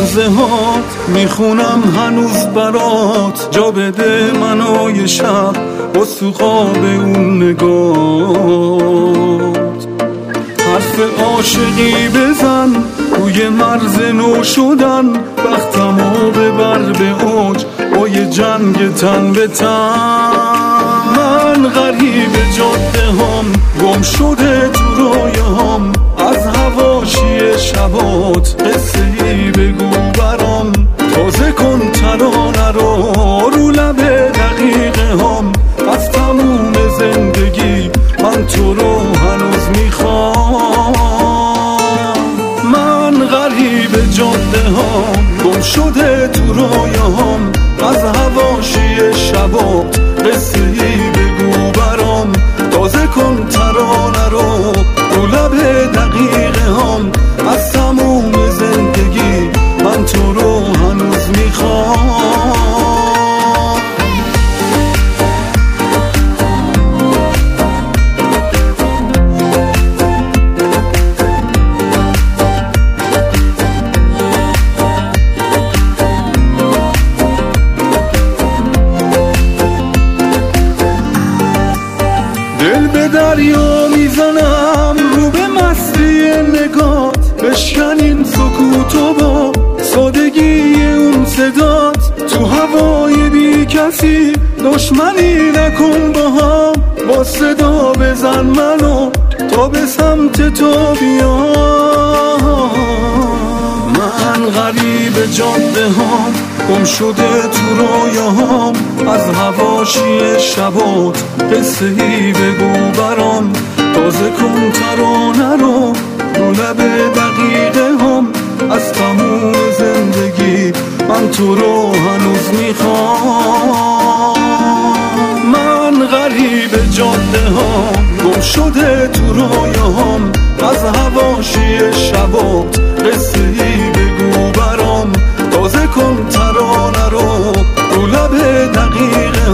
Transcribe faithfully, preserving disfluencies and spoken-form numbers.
روزه هات میخونم هنوز برات، جا بده منو یه شب با سوقاب اون نگات. حرف عاشقی بزن روی مرز نو شدن، وقتمو ببر به اوج با یه جنگ تن به تن. من غریب جاده هم گم شده تو رویام، از حواشی شبات قصه ای بگو برام. تازه کن ترانه رو رو لب دقیقه هم، از تموم زندگی من تو رو هنوز میخوام. من غریب جاده هم گم شده تو رویام، از حواشی شبات قصه ای بگو برام. تازه کن ترانه رو رو لب دقیقه هم، از تموم زندگی من تو رو هنوز میخوام. دل به دریا میزنم رو به مستی نگات، بشکن این سکوتو با سادگی اون صدات. تو هوای بی کسی دشمنی نکن با هم، با صدا بزن منو تا به سمت تو بیام. من غریب جاده هم گم شده تو رویاهام، از حواشی شبات قصه ای بگو برام. تازه کن ترانه رو رو لب دقیقه هم، از تموم زندگی من تو رو هنوز میخوام. من غریب جاده هم گم شده تو رویاهام، از حواشی شبات قصه ای بگو برام. تازه کن ترانه رو رو لب دقیقه